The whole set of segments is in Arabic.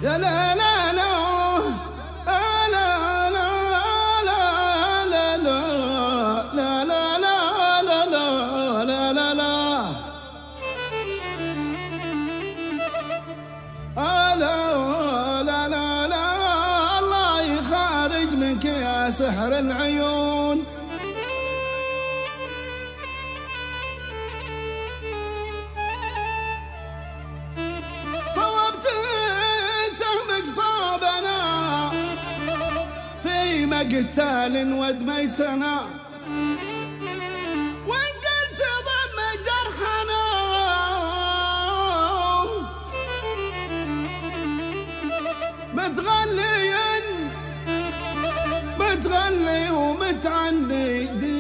يا لا لا لا لا لا لا لا لا لا لا لا لا لا الله يخارج منك يا سحر العيون. صوبت سهمك صابنا في مقتال ودميتنا، وإن قلت ضم جرحنا متغلي ومتعني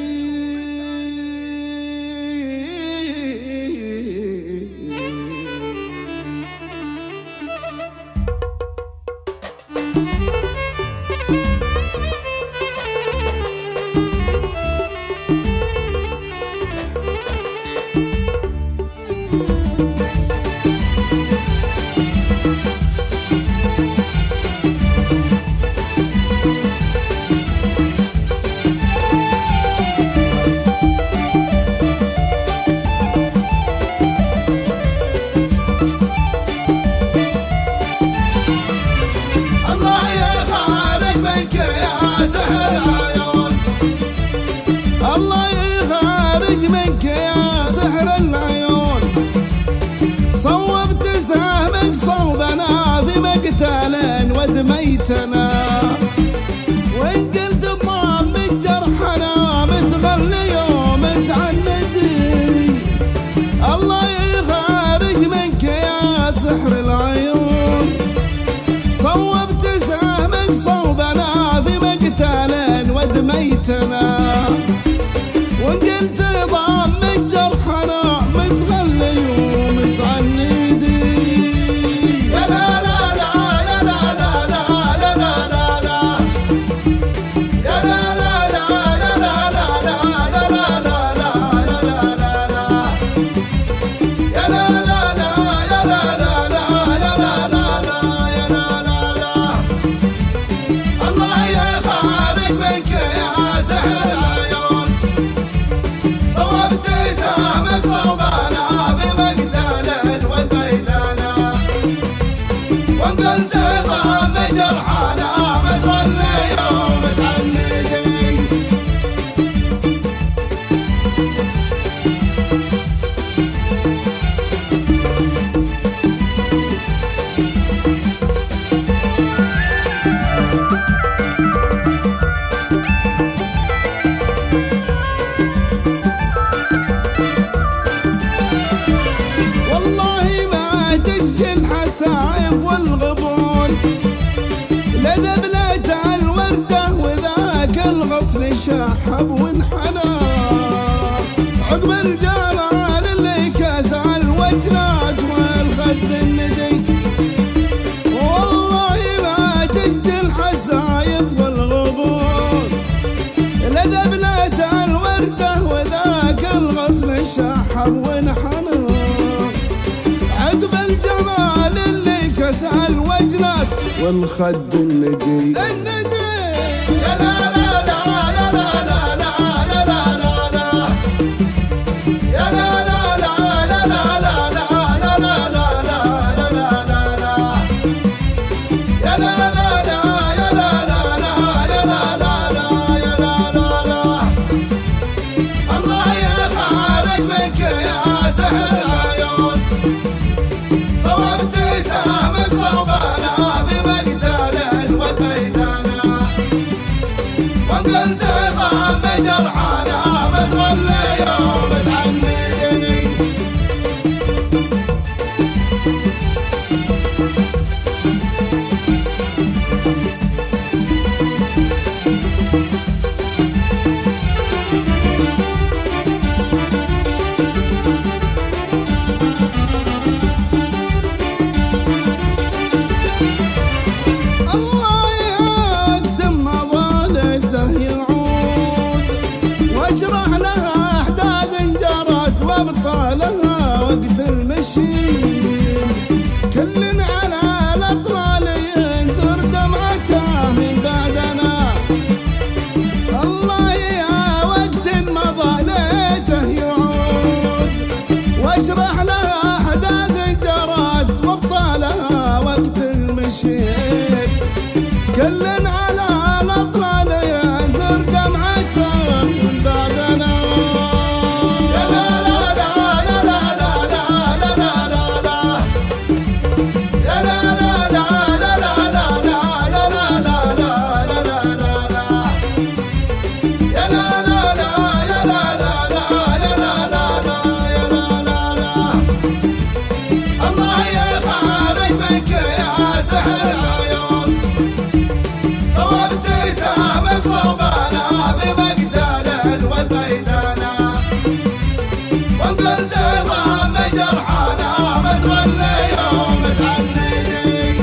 الله يخارج منك يا سحر العيون. صوبت سهمك صوبنا في مقتال ودميتنا، وإن قلت ضام جرحنا متغلي ومتعندي. الله يخارج منك يا سحر العيون. صوبت سهمك صوبنا في مقتال ودميتنا، وقلت ضام جرحنا متغلي ومتعندي. يا لا لا لا يا لا لا لا يا لا لا لا يا لا لا لا يا لا لا لا يا لا لا لا يا لا لا لا يا لا لا لا يا لا لا لا يا لا لا لا. الله يخارج منك يا سحر العيون. صوبت سهمك صوبنا في مقتال ودميتنا، وقلت ضام جرحنا متغلي ومتعندي. الحسائف والغبون لذبلت الوردة، وذاك الغصن شحب وانحنى عقب الجمال اللي كسى الوجنات والخد الندي. والله ما تجدي الحسائف والغبون لذبلت الوردة، وذاك الغصن شحب وانحنى عقب الجمال اللي كسى الوجنات والخد الندي. يا لا لا لا يا لا لا لا يا لا لا لا يا لا لا لا يا لا لا لا يا لا لا لا يا لا لا لا يا لا لا لا يا لا لا لا يا لا لا لا. الله يخارج منك يا سحر العيون. صوبت سهمك صوبنا في مقتال ودميتنا، وقلت ضام جرحنا متغلي ومتعندي. الله يقدم مظالته يعود، واجرح لها احداث جرت وابطالها وقت المشي. كل على الاطلال واشرح لها احداث جرت وابطالها وقت المشيب، كل على الاطلال ينثر دمعته من بعدنا. يا لا لا لا يا لا لا لا لا لا لا يا لا لا لا لا لا لا يا لا لا لا لا لا لا يا لا لا لا يا لا لا لا يا لا لا لا يا لا لا لا. الله يخرج منك يا سحر العيون، صوبت سهم صوبانا بمقتل والميدانا، وقلت ضم جرحانا متغلي ومتعندي.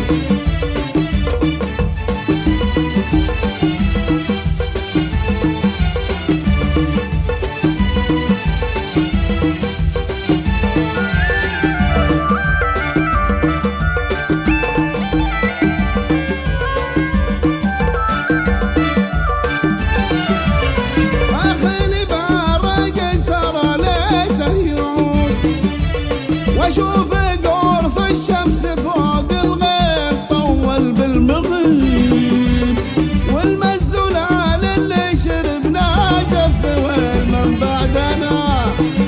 واشوف قرص الشمس فوق الغيب طول بالمغيب، والمزولال اللي شربنا جف والمن بعدنا.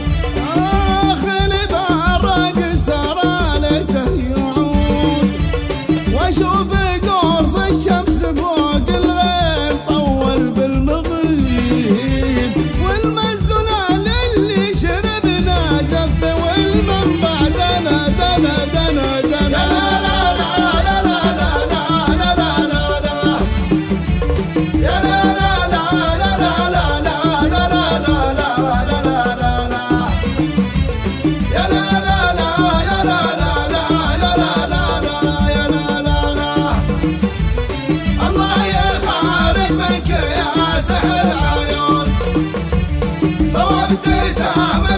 اللي برق سرى ليته يعود، واشوف قرص الشمس فوق الغيب طول بالمغيب، والمزولال اللي شربنا جف والمن بعدنا. دنا دنا دنا لا لا لا لا لا لا لا لا لا يا لا لا لا لا لا لا لا لا لا لا لا لا يا لا لا لا يا لا لا لا لا لا لا يا لا لا لا. الله يخرج منك يا سحر العيون، صوبت سهم